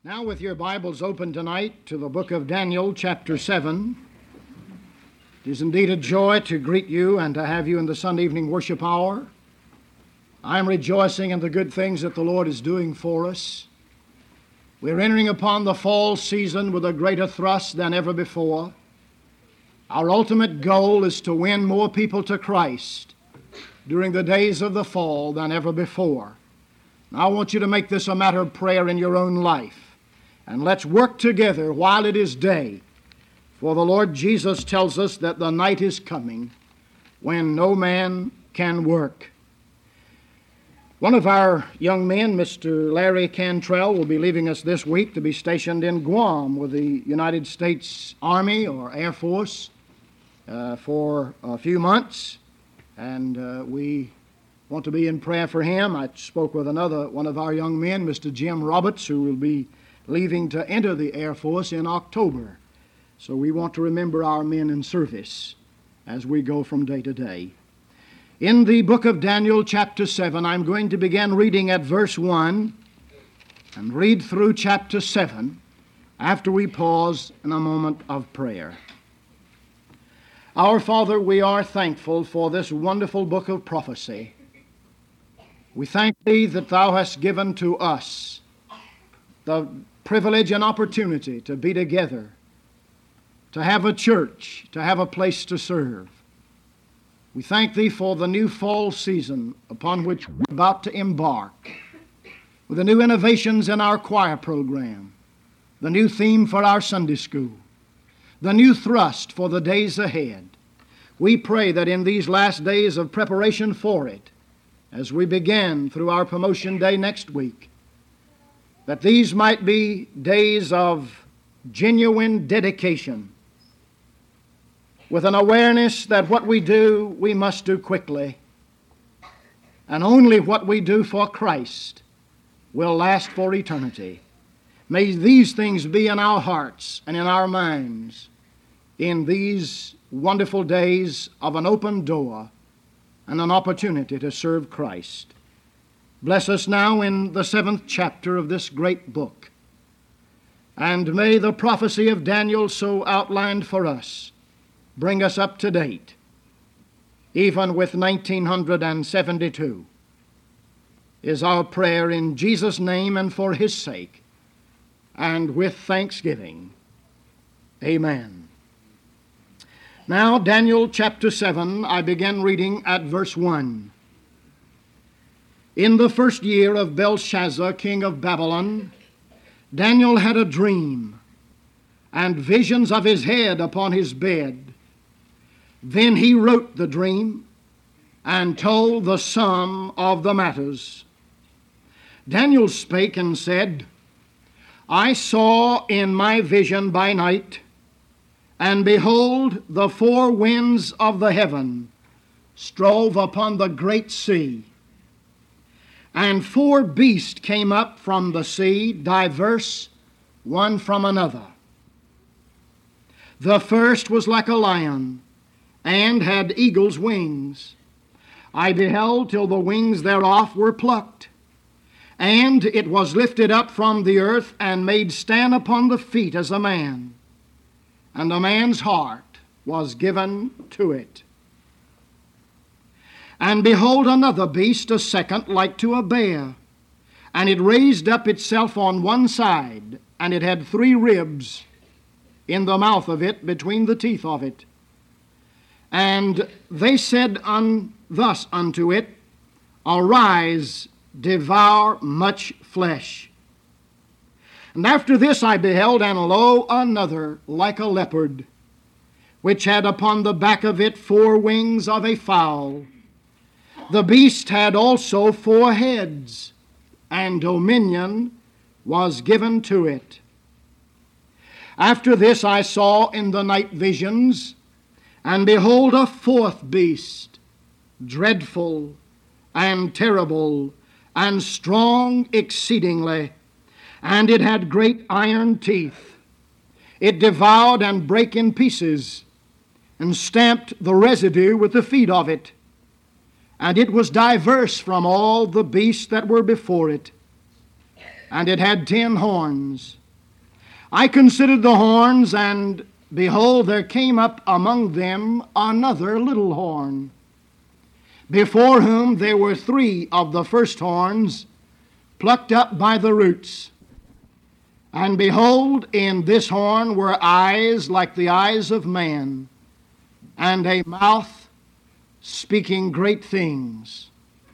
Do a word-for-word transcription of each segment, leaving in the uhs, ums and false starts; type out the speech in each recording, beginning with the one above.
Now, with your Bibles open tonight to the book of Daniel, chapter seven, it is indeed a joy to greet you and to have you in the Sunday evening worship hour. I am rejoicing in the good things that the Lord is doing for us. We're entering upon the fall season with a greater thrust than ever before. Our ultimate goal is to win more people to Christ during the days of the fall than ever before. Now, I want you to make this a matter of prayer in your own life. And let's work together while it is day. For the Lord Jesus tells us that the night is coming when no man can work. One of our young men, Mister Larry Cantrell, will be leaving us this week to be stationed in Guam with the United States Army or Air Force uh, for a few months. And uh, we want to be in prayer for him. I spoke with another one of our young men, Mister Jim Roberts, who will be leaving to enter the Air Force in October. So we want to remember our men in service as we go from day to day. In the book of Daniel, chapter seven, I'm going to begin reading at verse one and read through chapter seven after we pause in a moment of prayer. Our Father, we are thankful for this wonderful book of prophecy. We thank Thee that Thou hast given to us the privilege and opportunity to be together, to have a church, to have a place to serve. We thank Thee for the new fall season upon which we're about to embark, with the new innovations in our choir program, the new theme for our Sunday school, the new thrust for the days ahead. We pray that in these last days of preparation for it, as we begin through our promotion day next week, that these might be days of genuine dedication, with an awareness that what we do, we must do quickly, and only what we do for Christ will last for eternity. May these things be in our hearts and in our minds in these wonderful days of an open door and an opportunity to serve Christ. Bless us now in the seventh chapter of this great book. And may the prophecy of Daniel so outlined for us bring us up to date, even with nineteen seventy-two, is our prayer in Jesus' name and for His sake, and with thanksgiving. Amen. Now, Daniel chapter seven, I begin reading at verse one. In the first year of Belshazzar, king of Babylon, Daniel had a dream, and visions of his head upon his bed. Then he wrote the dream, and told the sum of the matters. Daniel spake and said, I saw in my vision by night, and behold, the four winds of the heaven strove upon the great sea. And four beasts came up from the sea, diverse one from another. The first was like a lion, and had eagle's wings. I beheld till the wings thereof were plucked, and it was lifted up from the earth, and made stand upon the feet as a man. And a man's heart was given to it. And behold, another beast, a second, like to a bear. And it raised up itself on one side, and it had three ribs in the mouth of it, between the teeth of it. And they said un, thus unto it, Arise, devour much flesh. And after this I beheld, and lo, another like a leopard, which had upon the back of it four wings of a fowl. The beast had also four heads, and dominion was given to it. After this I saw in the night visions, and behold, a fourth beast, dreadful and terrible and strong exceedingly, and it had great iron teeth. It devoured and brake in pieces, and stamped the residue with the feet of it. And it was diverse from all the beasts that were before it, and it had ten horns. I considered the horns, and behold, there came up among them another little horn, before whom there were three of the first horns plucked up by the roots. And behold, in this horn were eyes like the eyes of man, and a mouth speaking great things.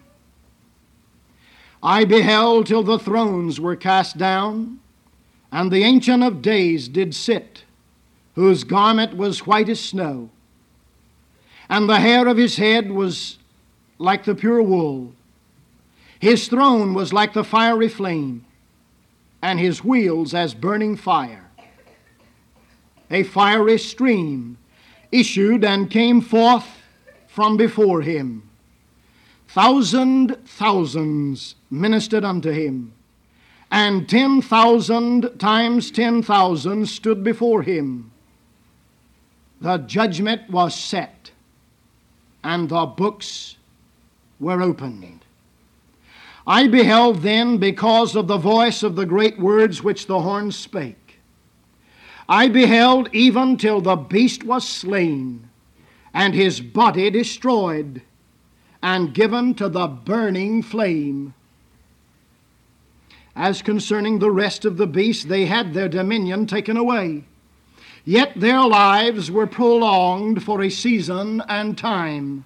I beheld till the thrones were cast down, and the Ancient of Days did sit, whose garment was white as snow, and the hair of his head was like the pure wool. His throne was like the fiery flame, and his wheels as burning fire. A fiery stream issued and came forth from before him. Thousand thousands ministered unto him, and ten thousand times ten thousand stood before him. The judgment was set, and the books were opened. I beheld then, because of the voice of the great words which the horn spake. I beheld even till the beast was slain, and his body destroyed, and given to the burning flame. As concerning the rest of the beasts, they had their dominion taken away, yet their lives were prolonged for a season and time.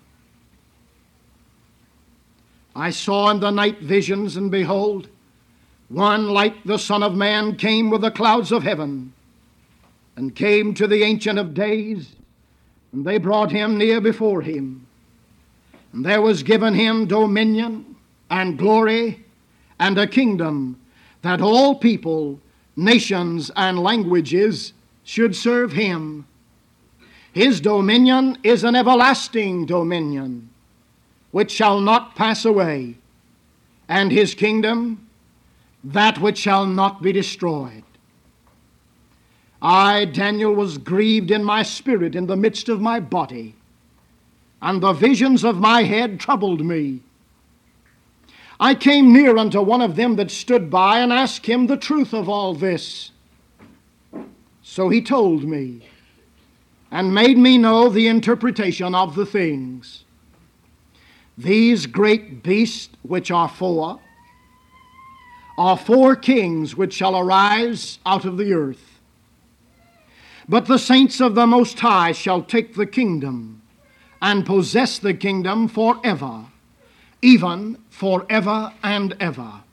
I saw in the night visions, and behold, one like the Son of Man came with the clouds of heaven, and came to the Ancient of Days, and they brought him near before him. And there was given him dominion and glory and a kingdom, that all people, nations, and languages should serve him. His dominion is an everlasting dominion, which shall not pass away, and his kingdom that which shall not be destroyed. I, Daniel, was grieved in my spirit in the midst of my body, and the visions of my head troubled me. I came near unto one of them that stood by, and asked him the truth of all this. So he told me, and made me know the interpretation of the things. These great beasts which are four, are four kings which shall arise out of the earth. But the saints of the Most High shall take the kingdom, and possess the kingdom forever, even forever and ever.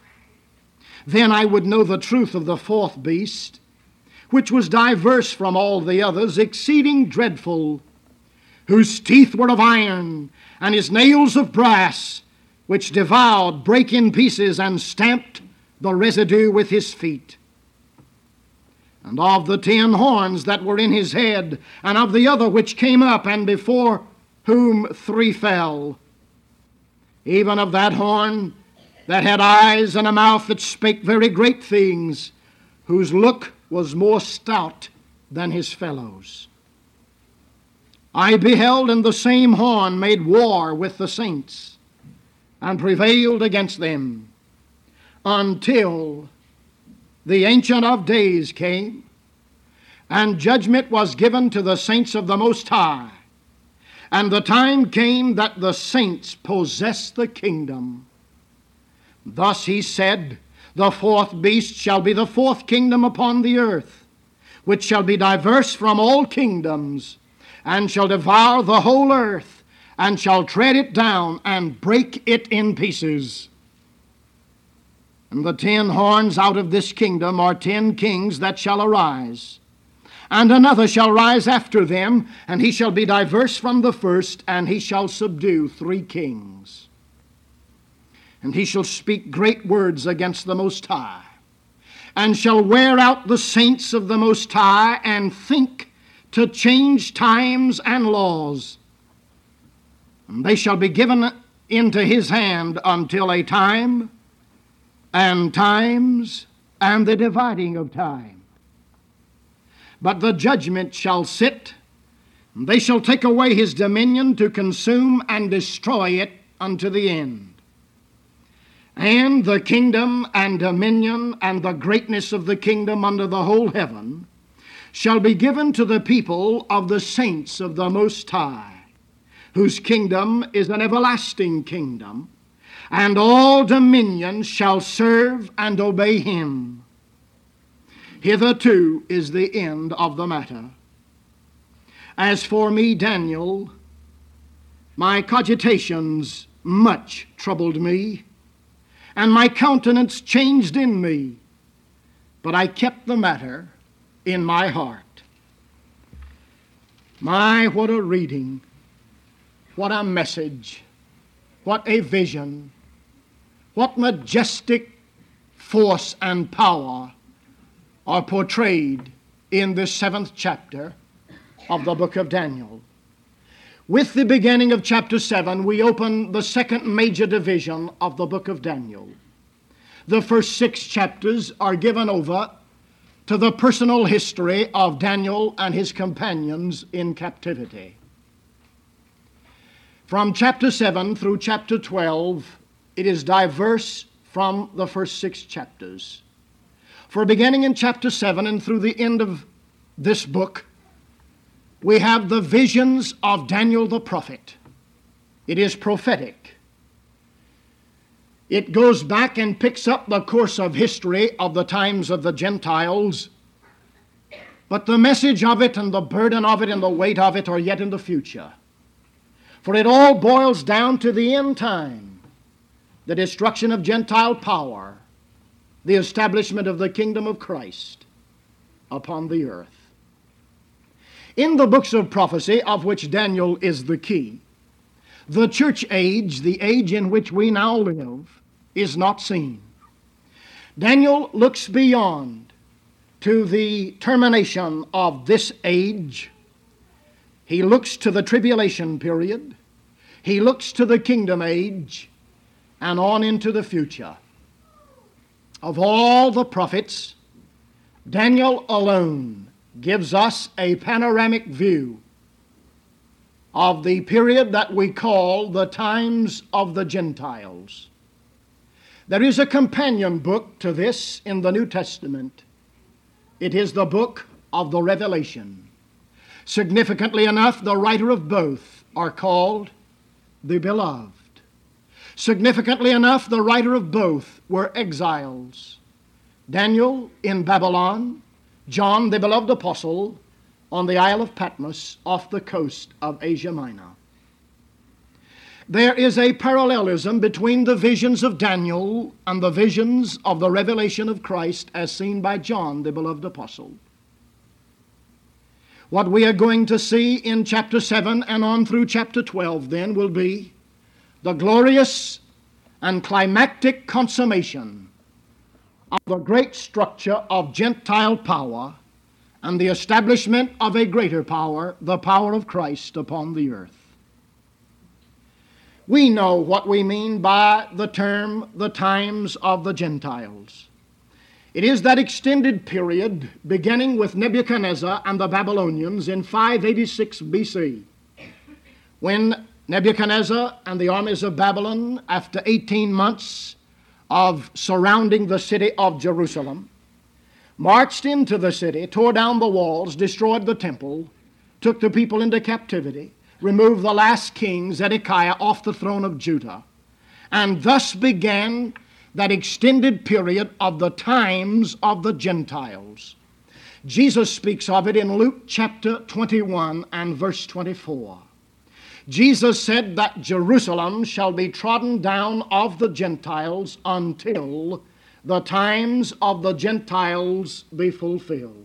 Then I would know the truth of the fourth beast, which was diverse from all the others, exceeding dreadful, whose teeth were of iron, and his nails of brass, which devoured, brake in pieces, and stamped the residue with his feet. And of the ten horns that were in his head, and of the other which came up, and before whom three fell, even of that horn that had eyes and a mouth that spake very great things, whose look was more stout than his fellows. I beheld, and the same horn made war with the saints, and prevailed against them, until the Ancient of Days came, and judgment was given to the saints of the Most High. And the time came that the saints possessed the kingdom. Thus he said, the fourth beast shall be the fourth kingdom upon the earth, which shall be diverse from all kingdoms, and shall devour the whole earth, and shall tread it down, and break it in pieces. And the ten horns out of this kingdom are ten kings that shall arise. And another shall rise after them, and he shall be diverse from the first, and he shall subdue three kings. And he shall speak great words against the Most High, and shall wear out the saints of the Most High, and think to change times and laws. And they shall be given into his hand until a time, and times, and the dividing of time. But the judgment shall sit, and they shall take away his dominion to consume and destroy it unto the end. And the kingdom and dominion and the greatness of the kingdom under the whole heaven shall be given to the people of the saints of the Most High, whose kingdom is an everlasting kingdom, and all dominions shall serve and obey him. Hitherto is the end of the matter. As for me, Daniel, my cogitations much troubled me, and my countenance changed in me, but I kept the matter in my heart. My, what a reading, what a message, what a vision, what majestic force and power are portrayed in this seventh chapter of the book of Daniel. With the beginning of chapter seven, we open the second major division of the book of Daniel. The first six chapters are given over to the personal history of Daniel and his companions in captivity. From chapter seven through chapter twelve, it is diverse from the first six chapters. For beginning in chapter seven and through the end of this book, we have the visions of Daniel the prophet. It is prophetic. It goes back and picks up the course of history of the times of the Gentiles, but the message of it and the burden of it and the weight of it are yet in the future. For it all boils down to the end time, the destruction of Gentile power, the establishment of the kingdom of Christ upon the earth. In the books of prophecy, of which Daniel is the key, the church age, the age in which we now live, is not seen. Daniel looks beyond to the termination of this age. He looks to the tribulation period. He looks to the kingdom age and on into the future. Of all the prophets, Daniel alone gives us a panoramic view of the period that we call the times of the Gentiles. There is a companion book to this in the New Testament. It is the book of the Revelation. Significantly enough, the writer of both are called the Beloved. Significantly enough, the writer of both were exiles. Daniel in Babylon, John, the beloved apostle, on the Isle of Patmos off the coast of Asia Minor. There is a parallelism between the visions of Daniel and the visions of the revelation of Christ as seen by John, the beloved apostle. What we are going to see in chapter seven and on through chapter twelve then will be the glorious and climactic consummation of the great structure of Gentile power and the establishment of a greater power, the power of Christ upon the earth. We know what we mean by the term, the times of the Gentiles. It is that extended period beginning with Nebuchadnezzar and the Babylonians in five eighty-six B C, when Nebuchadnezzar and the armies of Babylon, after eighteen months of surrounding the city of Jerusalem, marched into the city, tore down the walls, destroyed the temple, took the people into captivity, removed the last king, Zedekiah, off the throne of Judah, and thus began that extended period of the times of the Gentiles. Jesus speaks of it in Luke chapter twenty-one and verse twenty-four. Jesus said that Jerusalem shall be trodden down of the Gentiles until the times of the Gentiles be fulfilled.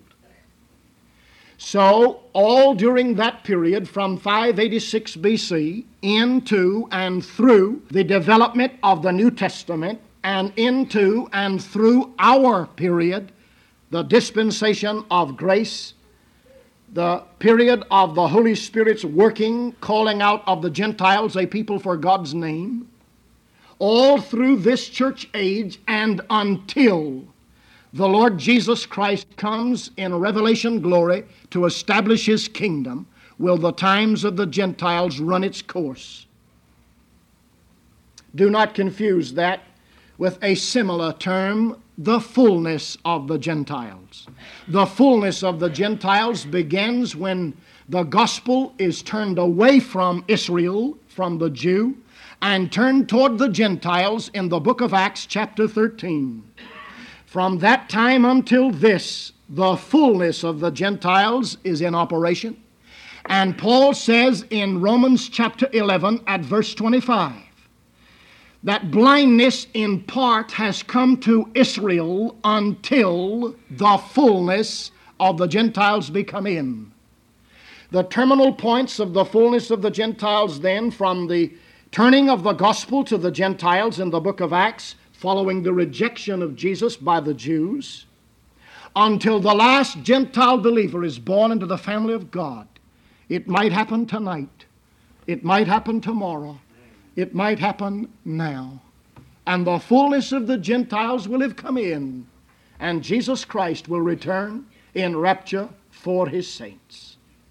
So, all during that period from five eighty-six B C into and through the development of the New Testament and into and through our period, the dispensation of grace, the period of the Holy Spirit's working, calling out of the Gentiles a people for God's name, all through this church age and until the Lord Jesus Christ comes in revelation glory to establish His kingdom, will the times of the Gentiles run its course. Do not confuse that with a similar term, the fullness of the Gentiles. The fullness of the Gentiles begins when the gospel is turned away from Israel, from the Jew, and turned toward the Gentiles in the book of Acts chapter thirteen. From that time until this, the fullness of the Gentiles is in operation. And Paul says in Romans chapter eleven at verse twenty-five, that blindness in part has come to Israel until the fullness of the Gentiles be come in. The terminal points of the fullness of the Gentiles then, from the turning of the gospel to the Gentiles in the book of Acts, following the rejection of Jesus by the Jews, until the last Gentile believer is born into the family of God. It might happen tonight. It might happen tomorrow. It might happen now. And the fullness of the Gentiles will have come in, and Jesus Christ will return in rapture for His saints.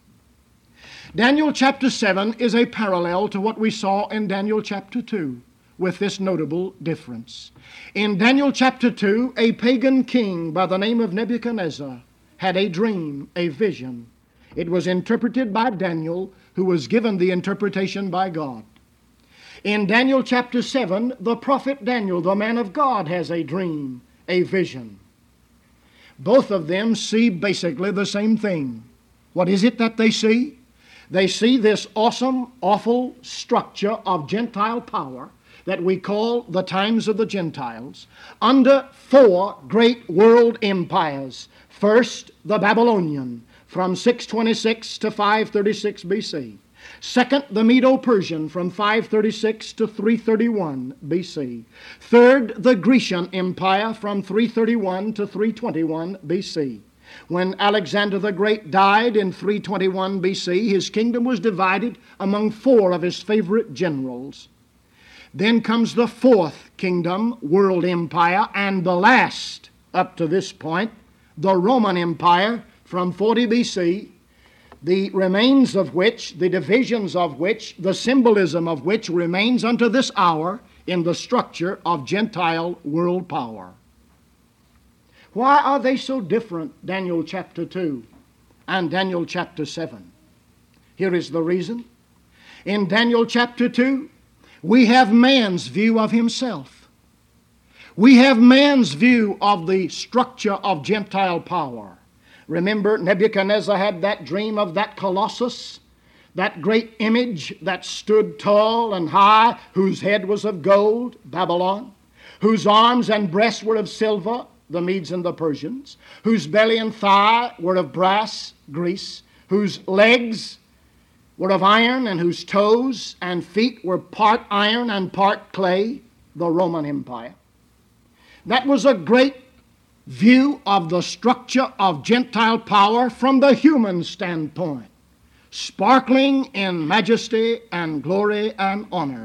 Daniel chapter seven is a parallel to what we saw in Daniel chapter two, with this notable difference. In Daniel chapter two, a pagan king by the name of Nebuchadnezzar had a dream, a vision. It was interpreted by Daniel, who was given the interpretation by God. In Daniel chapter seven, the prophet Daniel, the man of God, has a dream, a vision. Both of them see basically the same thing. What is it that they see? They see this awesome, awful structure of Gentile power that we call the times of the Gentiles, under four great world empires. First, the Babylonian, from six twenty-six to five thirty-six B C. Second, the Medo-Persian, from five thirty-six to three thirty-one B C. Third, the Grecian Empire, from three thirty-one to three twenty-one B C. When Alexander the Great died in three twenty-one B C, his kingdom was divided among four of his favorite generals. Then comes the fourth kingdom, world empire, and the last, up to this point, the Roman Empire, from forty B C, the remains of which, the divisions of which, the symbolism of which remains unto this hour in the structure of Gentile world power. Why are they so different, Daniel chapter two and Daniel chapter seven? Here is the reason. In Daniel chapter two, we have man's view of himself. We have man's view of the structure of Gentile power. Remember, Nebuchadnezzar had that dream of that colossus, that great image that stood tall and high, whose head was of gold, Babylon, whose arms and breasts were of silver, the Medes and the Persians, whose belly and thigh were of brass, Greece, whose legs were of iron, and whose toes and feet were part iron and part clay, the Roman Empire. That was a great view of the structure of Gentile power from the human standpoint, sparkling in majesty and glory and honor.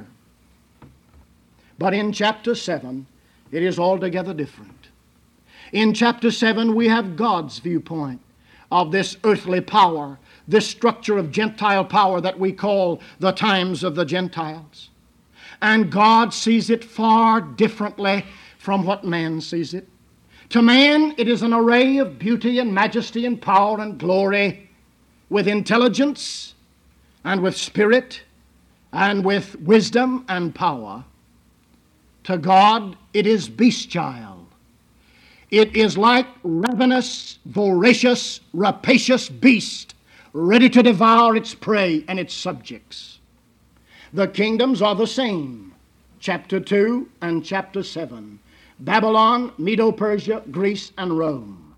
But in chapter seven, it is altogether different. In chapter seven, we have God's viewpoint of this earthly power, this structure of Gentile power that we call the times of the Gentiles. And God sees it far differently from what man sees it. To man, it is an array of beauty and majesty and power and glory, with intelligence and with spirit and with wisdom and power. To God, it is bestial. It is like ravenous, voracious, rapacious beast, ready to devour its prey and its subjects. The kingdoms are the same, chapter two and chapter seven. Babylon, Medo-Persia, Greece, and Rome.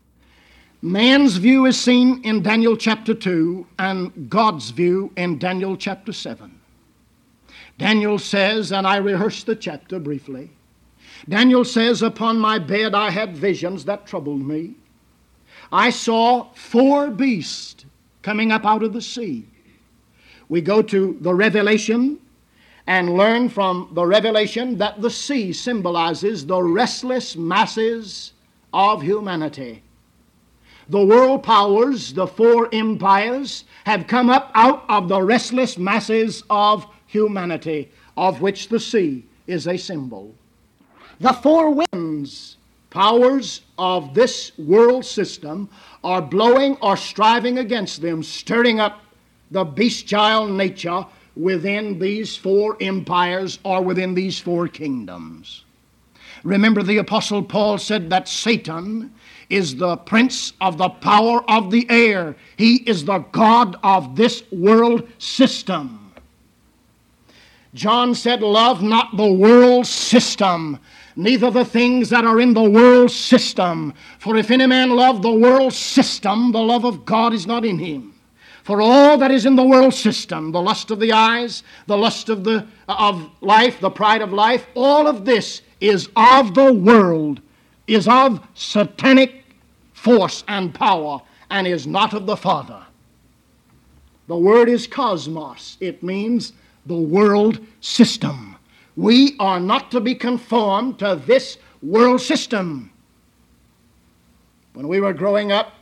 Man's view is seen in Daniel chapter two and God's view in Daniel chapter seven. Daniel says, and I rehearse the chapter briefly, Daniel says, upon my bed I had visions that troubled me. I saw four beasts coming up out of the sea. We go to the Revelation and learn from the Revelation that the sea symbolizes the restless masses of humanity. The world powers, the four empires, have come up out of the restless masses of humanity, of which the sea is a symbol. The four winds, powers of this world system, are blowing or striving against them, stirring up the bestial nature within these four empires or within these four kingdoms. Remember, the Apostle Paul said that Satan is the prince of the power of the air. He is the god of this world system. John said, love not the world system, neither the things that are in the world system. For if any man love the world system, the love of God is not in him. For all that is in the world system, the lust of the eyes, the lust of the of life, the pride of life, all of this is of the world, is of satanic force and power, and is not of the Father. The word is cosmos. It means the world system. We are not to be conformed to this world system. When we were growing up,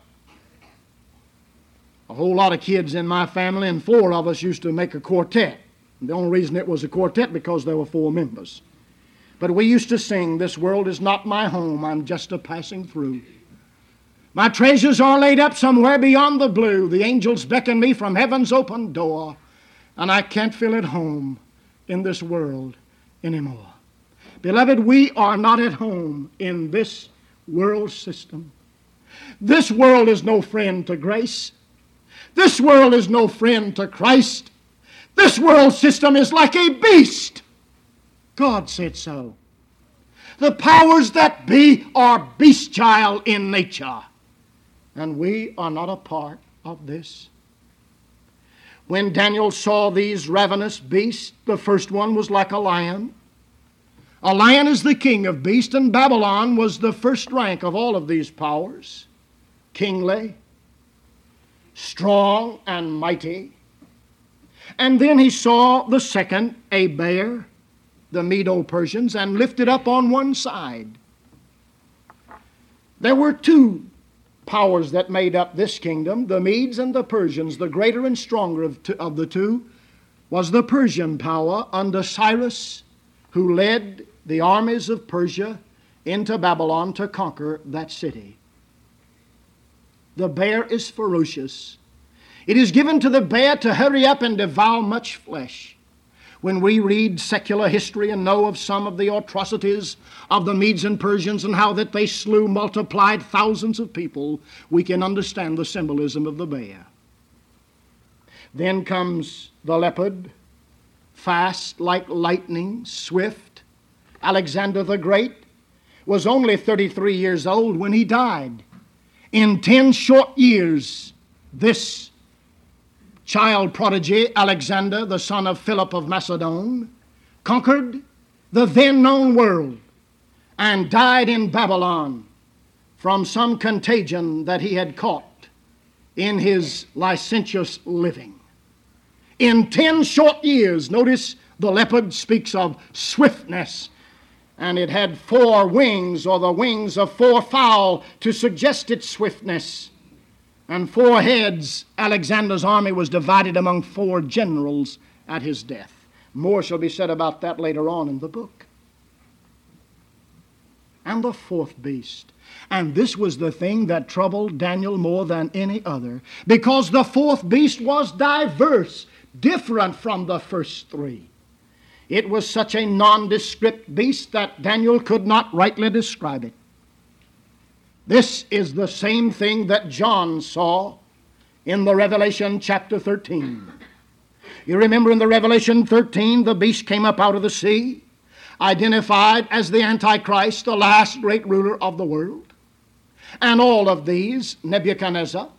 a whole lot of kids in my family, and four of us used to make a quartet. And the only reason it was a quartet because there were four members. But we used to sing, this world is not my home, I'm just a passing through. My treasures are laid up somewhere beyond the blue. The angels beckon me from heaven's open door, and I can't feel at home in this world anymore. Beloved, we are not at home in this world system. This world is no friend to grace. This world is no friend to Christ. This world system is like a beast. God said so. The powers that be are bestial in nature, and we are not a part of this. When Daniel saw these ravenous beasts, the first one was like a lion. A lion is the king of beasts, and Babylon was the first rank of all of these powers. Kingly, strong and mighty. And then he saw the second, a bear, the Medo-Persians, and lifted up on one side. There were two powers that made up this kingdom, the Medes and the Persians. The greater and stronger of, two, of the two was the Persian power under Cyrus, who led the armies of Persia into Babylon to conquer that city. The bear is ferocious. It is given to the bear to hurry up and devour much flesh. When we read secular history and know of some of the atrocities of the Medes and Persians and how that they slew, multiplied thousands of people, we can understand the symbolism of the bear. Then comes the leopard, fast like lightning, swift. Alexander the Great was only thirty-three years old when he died. In ten short years, this child prodigy, Alexander, the son of Philip of Macedon, conquered the then known world and died in Babylon from some contagion that he had caught in his licentious living. In ten short years, notice the leopard speaks of swiftness, and it had four wings, or the wings of four fowl, to suggest its swiftness. And four heads. Alexander's army was divided among four generals at his death. More shall be said about that later on in the book. And the fourth beast. And this was the thing that troubled Daniel more than any other, because the fourth beast was diverse, different from the first three. It was such a nondescript beast that Daniel could not rightly describe it. This is the same thing that John saw in the Revelation chapter thirteen. You remember in the Revelation thirteen, the beast came up out of the sea, identified as the Antichrist, the last great ruler of the world. And all of these, Nebuchadnezzar,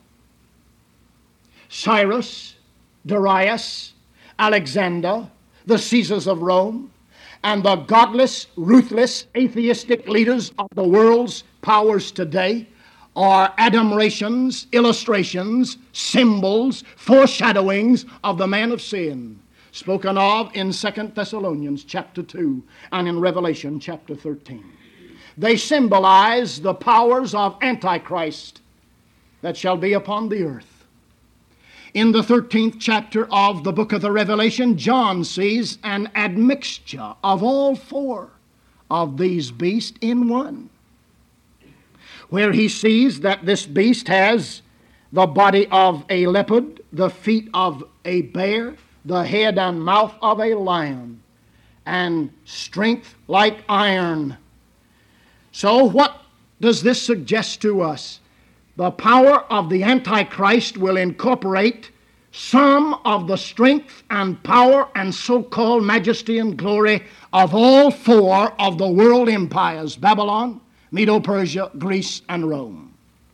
Cyrus, Darius, Alexander, the Caesars of Rome, and the godless, ruthless, atheistic leaders of the world's powers today are adumbrations, illustrations, symbols, foreshadowings of the man of sin, spoken of in Second Thessalonians chapter two and in Revelation chapter thirteen. They symbolize the powers of Antichrist that shall be upon the earth. In the thirteenth chapter of the book of the Revelation, John sees an admixture of all four of these beasts in one, where he sees that this beast has the body of a leopard, the feet of a bear, the head and mouth of a lion, and strength like iron. So what does this suggest to us? The power of the Antichrist will incorporate some of the strength and power and so-called majesty and glory of all four of the world empires: Babylon, Medo-Persia, Greece, and Rome.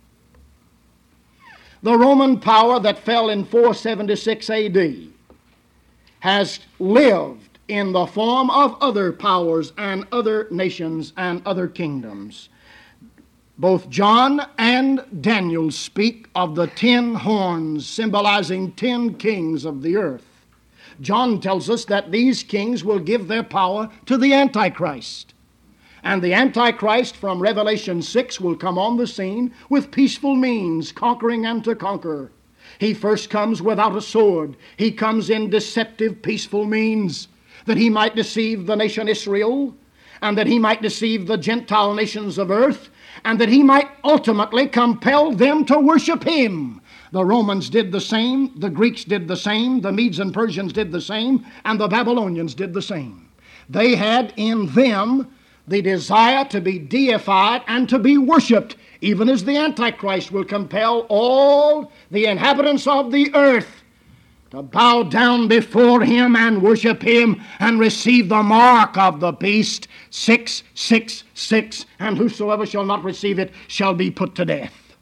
The Roman power that fell in four seventy-six A D has lived in the form of other powers and other nations and other kingdoms. Both John and Daniel speak of the ten horns symbolizing ten kings of the earth. John tells us that these kings will give their power to the Antichrist. And the Antichrist from Revelation six will come on the scene with peaceful means, conquering and to conquer. He first comes without a sword. He comes in deceptive, peaceful means, that he might deceive the nation Israel, and that he might deceive the Gentile nations of earth, and that he might ultimately compel them to worship him. The Romans did the same, the Greeks did the same, the Medes and Persians did the same, and the Babylonians did the same. They had in them the desire to be deified and to be worshipped, even as the Antichrist will compel all the inhabitants of the earth to bow down before him and worship him and receive the mark of the beast, six six six, and whosoever shall not receive it shall be put to death.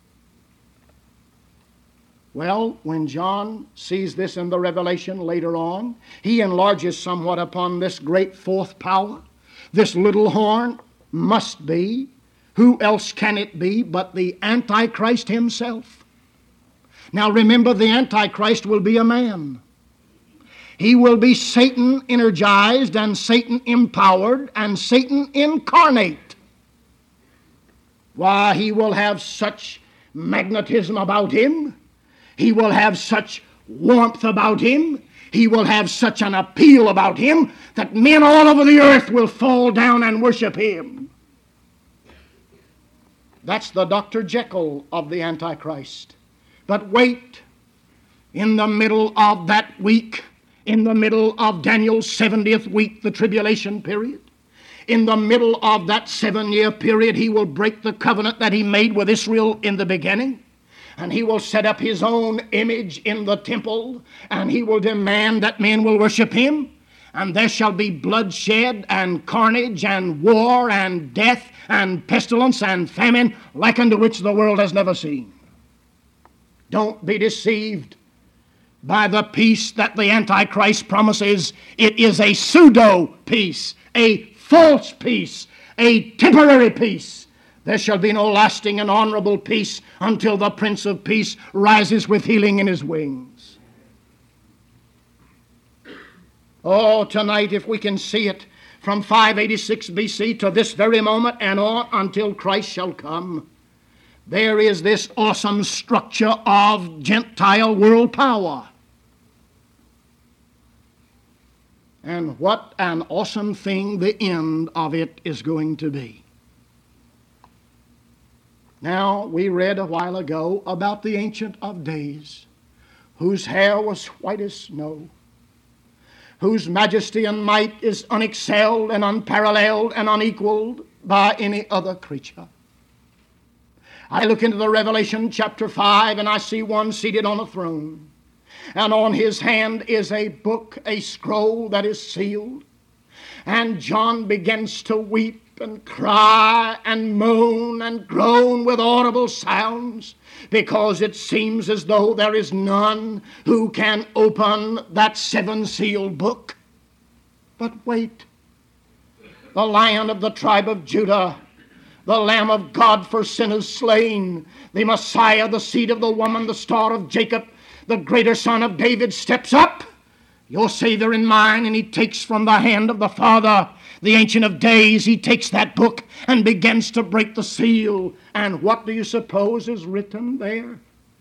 Well, when John sees this in the Revelation later on, he enlarges somewhat upon this great fourth power. This little horn must be, who else can it be but the Antichrist himself? Now remember, the Antichrist will be a man. He will be Satan energized and Satan empowered and Satan incarnate. Why, he will have such magnetism about him. He will have such warmth about him. He will have such an appeal about him that men all over the earth will fall down and worship him. That's the Doctor Jekyll of the Antichrist. But wait, in the middle of that week, in the middle of Daniel's seventieth week, the tribulation period, in the middle of that seven-year period, he will break the covenant that he made with Israel in the beginning. And he will set up his own image in the temple, and he will demand that men will worship him. And there shall be bloodshed and carnage and war and death and pestilence and famine like unto which the world has never seen. Don't be deceived by the peace that the Antichrist promises. It is a pseudo peace, a false peace, a temporary peace. There shall be no lasting and honorable peace until the Prince of Peace rises with healing in his wings. Oh, tonight, if we can see it from five eighty-six B C to this very moment and on until Christ shall come, there is this awesome structure of Gentile world power. And what an awesome thing the end of it is going to be. Now, we read a while ago about the Ancient of Days, whose hair was white as snow, whose majesty and might is unexcelled and unparalleled and unequaled by any other creature. I look into the Revelation chapter five, and I see one seated on a throne, and on his hand is a book, a scroll that is sealed. And John begins to weep and cry and moan and groan with audible sounds, because it seems as though there is none who can open that seven-sealed book. But wait, the Lion of the tribe of Judah, the Lamb of God for sinners slain, the Messiah, the seed of the woman, the star of Jacob, the greater son of David, steps up, your Savior and mine, and he takes from the hand of the Father, the Ancient of Days, he takes that book and begins to break the seal. And what do you suppose is written there?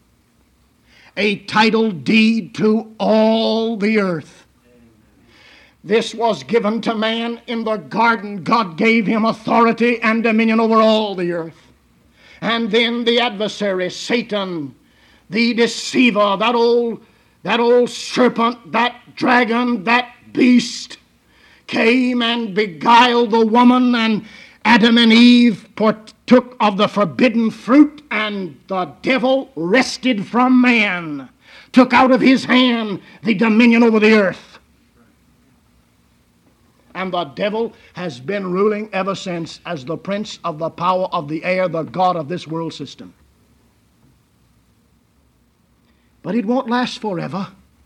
A title deed to all the earth. This was given to man in the garden. God gave him authority and dominion over all the earth. And then the adversary, Satan, the deceiver, that old, that old serpent, that dragon, that beast, came and beguiled the woman, and Adam and Eve partook of the forbidden fruit, and the devil wrested from man, took out of his hand the dominion over the earth. And the devil has been ruling ever since as the prince of the power of the air, the god of this world system. But it won't last forever.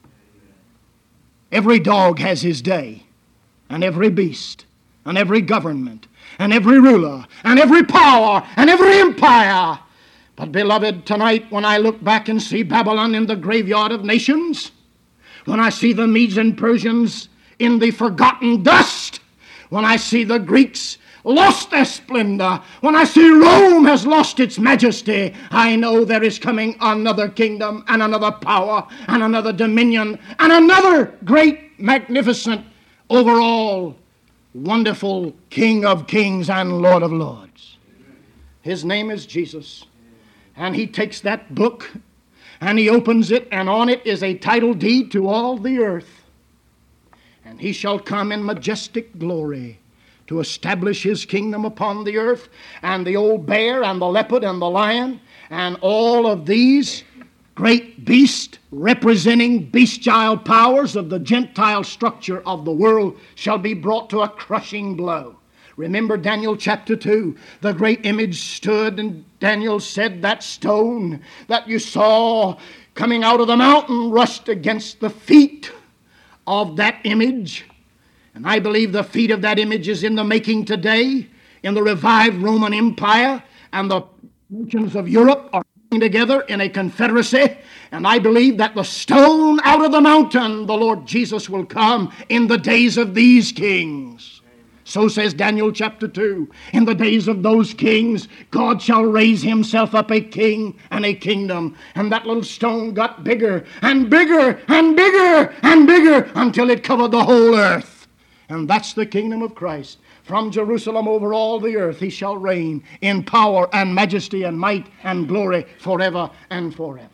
Every dog has his day, and every beast, and every government, and every ruler, and every power, and every empire. But beloved, tonight when I look back and see Babylon in the graveyard of nations, when I see the Medes and Persians in the forgotten dust, when I see the Greeks lost their splendor, when I see Rome has lost its majesty, I know there is coming another kingdom and another power and another dominion and another great, magnificent, overall wonderful King of kings and Lord of lords. His name is Jesus. And he takes that book and he opens it, and on it is a title deed to all the earth. And he shall come in majestic glory to establish his kingdom upon the earth. And the old bear and the leopard and the lion and all of these great beasts representing bestial powers of the Gentile structure of the world shall be brought to a crushing blow. Remember Daniel chapter two. The great image stood, and Daniel said, that stone that you saw coming out of the mountain rushed against the feet of that image. And I believe the feet of that image is in the making today in the revived Roman Empire, and the nations of Europe are coming together in a confederacy. And I believe that the stone out of the mountain, the Lord Jesus, will come in the days of these kings. So says Daniel chapter two. In the days of those kings, God shall raise himself up a king and a kingdom. And that little stone got bigger and bigger and bigger and bigger until it covered the whole earth. And that's the kingdom of Christ. From Jerusalem over all the earth he shall reign in power and majesty and might and glory forever and forever.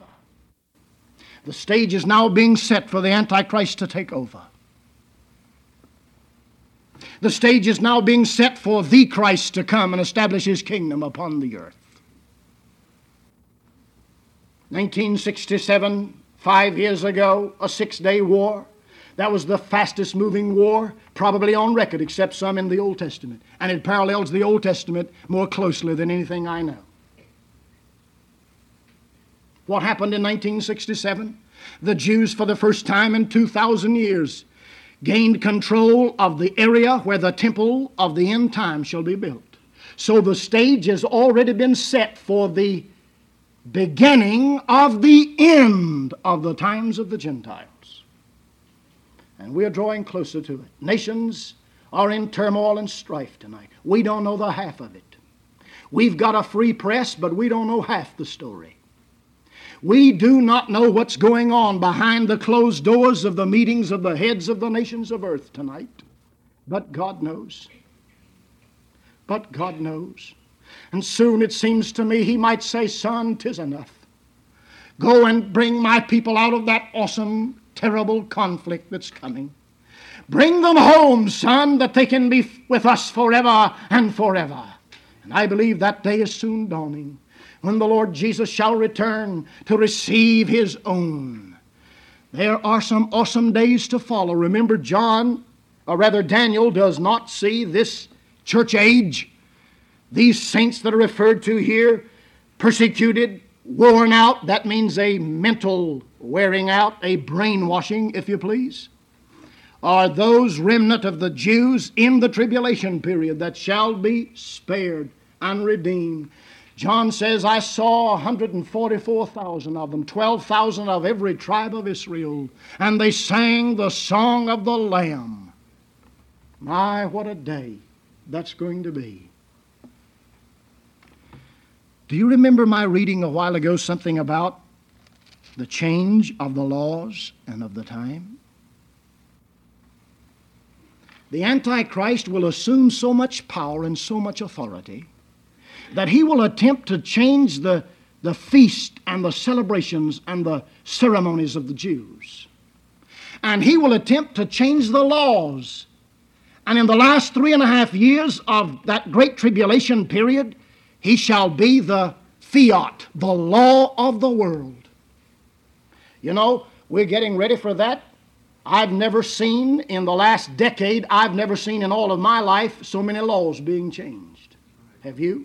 The stage is now being set for the Antichrist to take over. The stage is now being set for the Christ to come and establish his kingdom upon the earth. nineteen sixty-seven, five years ago, a six-day war. That was the fastest moving war probably on record, except some in the Old Testament. And it parallels the Old Testament more closely than anything I know. What happened in nineteen sixty-seven? The Jews, for the first time in two thousand years, gained control of the area where the temple of the end time shall be built. So the stage has already been set for the beginning of the end of the times of the Gentiles. And we are drawing closer to it. Nations are in turmoil and strife tonight. We don't know the half of it. We've got a free press, but we don't know half the story. We do not know what's going on behind the closed doors of the meetings of the heads of the nations of earth tonight. But God knows. But God knows. And soon it seems to me he might say, son, 'tis enough. Go and bring my people out of that awesome, terrible conflict that's coming. Bring them home, son, that they can be with us forever and forever. And I believe that day is soon dawning, when the Lord Jesus shall return to receive his own. There are some awesome days to follow. Remember, John, or rather Daniel, does not see this church age, these saints that are referred to here, persecuted, worn out. That means a mental wearing out, a brainwashing, if you please. Are those remnant of the Jews in the tribulation period that shall be spared and redeemed. John says, I saw one hundred forty-four thousand of them, twelve thousand of every tribe of Israel, and they sang the song of the Lamb. My, what a day that's going to be. Do you remember my reading a while ago something about the change of the laws and of the time? the Antichrist will assume so much power and so much authority that he will attempt to change the, the feast and the celebrations and the ceremonies of the Jews. And he will attempt to change the laws. And in the last three and a half years of that great tribulation period, he shall be the fiat, the law of the world. You know, we're getting ready for that. I've never seen in the last decade, I've never seen in all of my life so many laws being changed. Have you?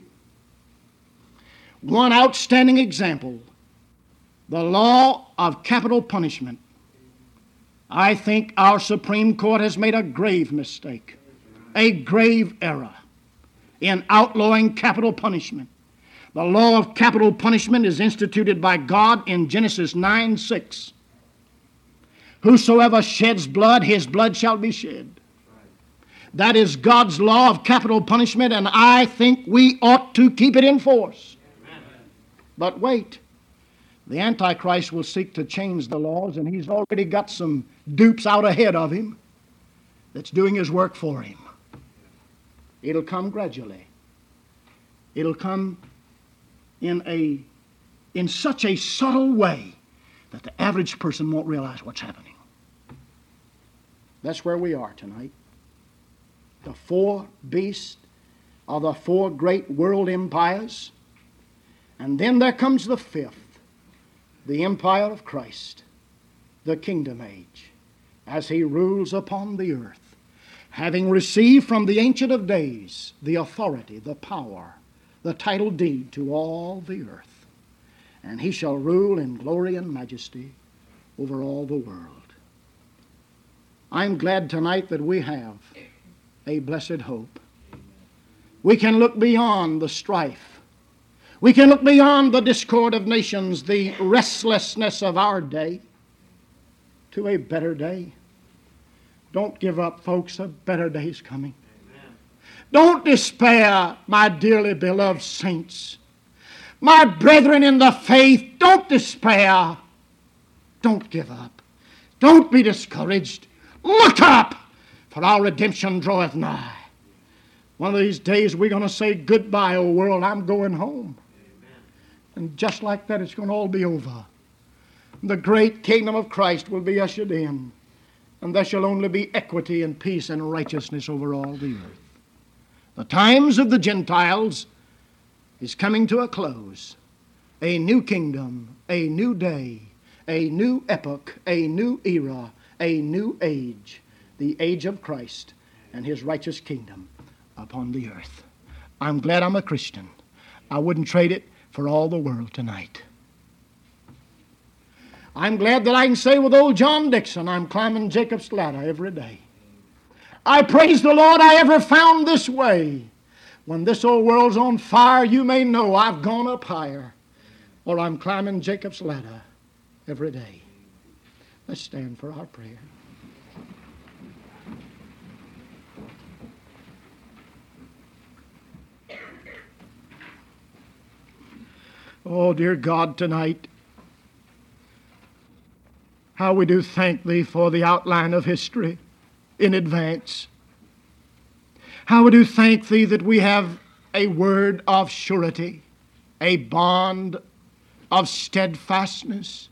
One outstanding example, the law of capital punishment. I think our Supreme Court has made a grave mistake, a grave error in outlawing capital punishment. The law of capital punishment is instituted by God in Genesis nine six. Whosoever sheds blood, his blood shall be shed. That is God's law of capital punishment, and I think we ought to keep it in force. But wait, the Antichrist will seek to change the laws, and he's already got some dupes out ahead of him that's doing his work for him. It'll come gradually. It'll come in a in such a subtle way that the average person won't realize what's happening. That's where we are tonight. The four beasts are the four great world empires. And then there comes the fifth, the empire of Christ, the kingdom age, as he rules upon the earth, having received from the Ancient of Days the authority, the power, the title deed to all the earth. And he shall rule in glory and majesty over all the world. I'm glad tonight that we have a blessed hope. We can look beyond the strife. We can look beyond the discord of nations, the restlessness of our day, to a better day. Don't give up, folks. A better day is coming. Amen. Don't despair, my dearly beloved saints. My brethren in the faith, don't despair. Don't give up. Don't be discouraged. Look up, for our redemption draweth nigh. One of these days we're going to say, goodbye, O world, I'm going home. Amen. And just like that, it's going to all be over. The great kingdom of Christ will be ushered in, and there shall only be equity and peace and righteousness over all the earth. The times of the Gentiles is coming to a close. A new kingdom, a new day, a new epoch, a new era, a new age, the age of Christ and his righteous kingdom upon the earth. I'm glad I'm a Christian. I wouldn't trade it for all the world tonight. I'm glad that I can say with old John Dixon, I'm climbing Jacob's ladder every day. I praise the Lord I ever found this way. When this old world's on fire, you may know I've gone up higher, or I'm climbing Jacob's ladder every day. Let's stand for our prayer. Oh, dear God, tonight, how we do thank Thee for the outline of history in advance. How we do thank Thee that we have a word of surety, a bond of steadfastness,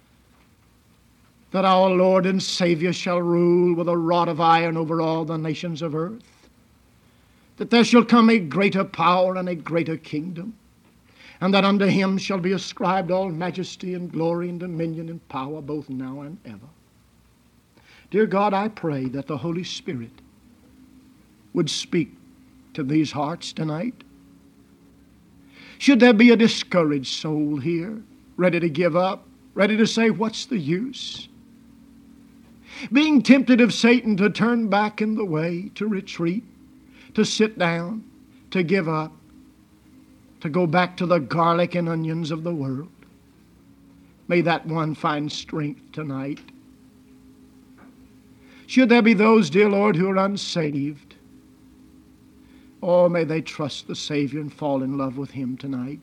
that our Lord and Savior shall rule with a rod of iron over all the nations of earth, that there shall come a greater power and a greater kingdom, and that unto him shall be ascribed all majesty and glory and dominion and power both now and ever. Dear God, I pray that the Holy Spirit would speak to these hearts tonight. Should there be a discouraged soul here, ready to give up, ready to say, what's the use? Being tempted of Satan to turn back in the way, to retreat, to sit down, to give up, to go back to the garlic and onions of the world. May that one find strength tonight. Should there be those, dear Lord, who are unsaved, oh, may they trust the Savior and fall in love with Him tonight.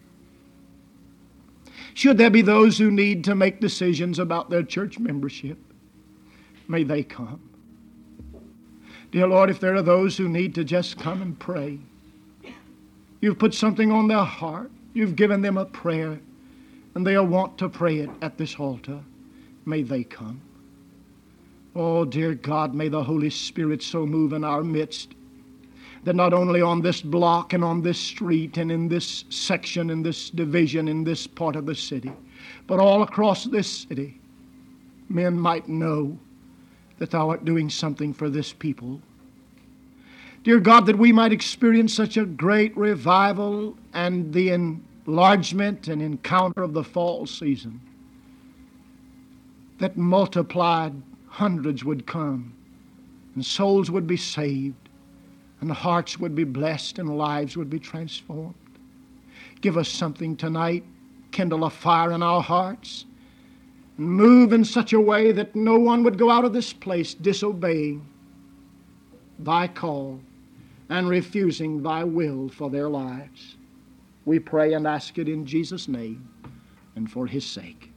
Should there be those who need to make decisions about their church membership, may they come. Dear Lord, if there are those who need to just come and pray, you've put something on their heart, you've given them a prayer, and they want to pray it at this altar, may they come. Oh, dear God, may the Holy Spirit so move in our midst that not only on this block and on this street and in this section, in this division, in this part of the city, but all across this city, men might know that Thou art doing something for this people. Dear God, that we might experience such a great revival and the enlargement and encounter of the fall season, that multiplied hundreds would come and souls would be saved and hearts would be blessed and lives would be transformed. Give us something tonight. Kindle a fire in our hearts. And move in such a way that no one would go out of this place disobeying Thy call and refusing Thy will for their lives. We pray and ask it in Jesus' name and for His sake.